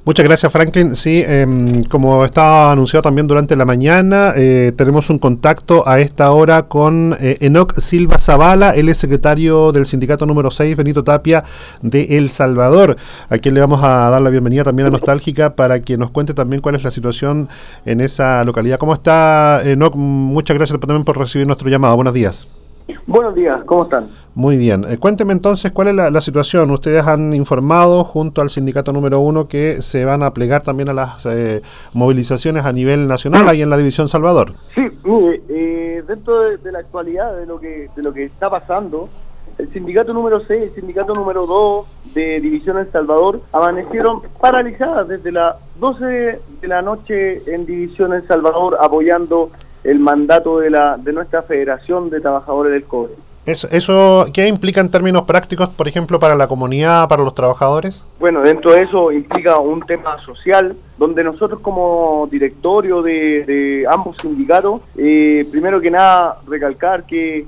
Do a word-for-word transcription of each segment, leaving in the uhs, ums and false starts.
Muchas gracias, Franklin. Sí, eh, como estaba anunciado también durante la mañana, eh, tenemos un contacto a esta hora con eh, Enoc Silva Zavala, él es secretario del sindicato número seis, Benito Tapia, de El Salvador, a quien le vamos a dar la bienvenida también a Nostálgica para que nos cuente también cuál es la situación en esa localidad. ¿Cómo está, Enoc? Muchas gracias también por recibir nuestro llamado. Buenos días. Buenos días, ¿cómo están? Muy bien. Eh, cuénteme entonces cuál es la, la situación. Ustedes han informado junto al sindicato número uno que se van a plegar también a las eh, movilizaciones a nivel nacional ahí en la División Salvador. Sí, mire, eh, dentro de, de la actualidad de lo que de lo que está pasando, el sindicato número seis, el sindicato número dos de División El Salvador amanecieron paralizadas desde las doce de la noche en División El Salvador apoyando el mandato de la de nuestra Federación de Trabajadores del Cobre. ¿Eso, eso qué implica en términos prácticos, por ejemplo, para la comunidad, para los trabajadores? Bueno, dentro de eso implica un tema social, donde nosotros como directorio de, de ambos sindicatos, eh, primero que nada recalcar que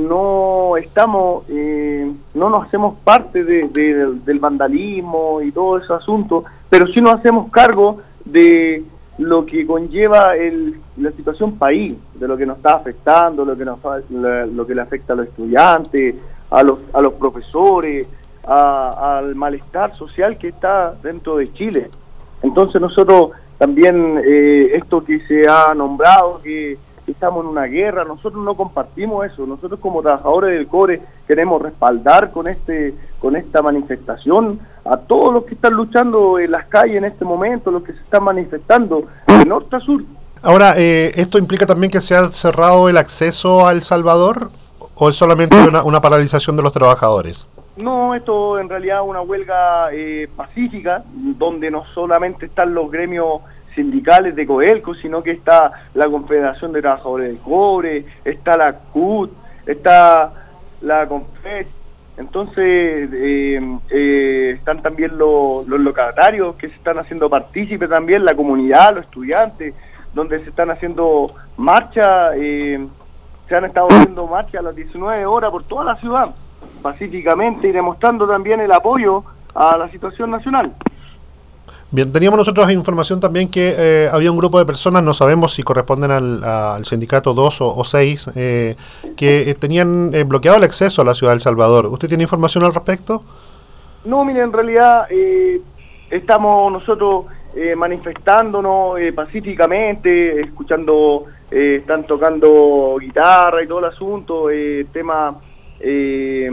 no estamos, eh, no nos hacemos parte de, de, del vandalismo y todo ese asunto, pero sí nos hacemos cargo de lo que conlleva el, la situación país, de lo que nos está afectando, lo que nos la, lo que le afecta a los estudiantes, a los a los profesores, a, al malestar social que está dentro de Chile. Entonces nosotros también eh, esto que se ha nombrado, que estamos en una guerra, nosotros no compartimos eso. Nosotros como trabajadores del cobre queremos respaldar con este con esta manifestación a todos los que están luchando en las calles en este momento, los que se están manifestando de norte a sur. Ahora, eh, ¿esto implica también que se ha cerrado el acceso a El Salvador o es solamente una, una paralización de los trabajadores? No, esto en realidad es una huelga eh, pacífica, donde no solamente están los gremios sindicales de Codelco, sino que está la Confederación de Trabajadores del Cobre, está la C U T, está la CONFET. Entonces eh, eh, están también los, los locatarios que se están haciendo partícipes también, la comunidad, los estudiantes, donde se están haciendo marchas, eh, se han estado haciendo marchas a las diecinueve horas por toda la ciudad, pacíficamente, y demostrando también el apoyo a la situación nacional. Bien, teníamos nosotros información también que eh, había un grupo de personas, no sabemos si corresponden al, al sindicato dos o, o seis, eh, que eh, tenían eh, bloqueado el acceso a la ciudad de El Salvador. ¿Usted tiene información al respecto? No, mire, en realidad eh, estamos nosotros eh, manifestándonos eh, pacíficamente, escuchando, eh, están tocando guitarra y todo el asunto, eh, tema... Eh,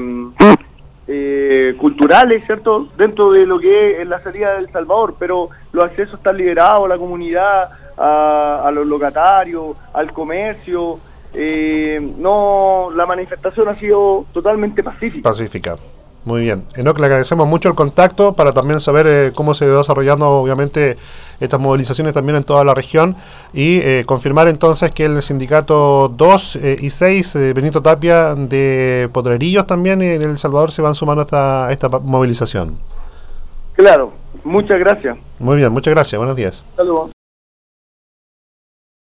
Eh, culturales, ¿cierto?, dentro de lo que es la salida de El Salvador, pero los accesos están liberados a la comunidad, a, a los locatarios, al comercio. Eh, no, la manifestación ha sido totalmente pacífica. Pacífica. Muy bien. Enoc, le agradecemos mucho el contacto para también saber eh, cómo se va desarrollando, obviamente, estas movilizaciones también en toda la región y eh, confirmar entonces que el sindicato dos eh, y seis, eh, Benito Tapia de Potrerillos también eh, de El Salvador se van sumando a esta, a esta movilización. Claro, muchas gracias. Muy bien, muchas gracias. Buenos días. Saludos.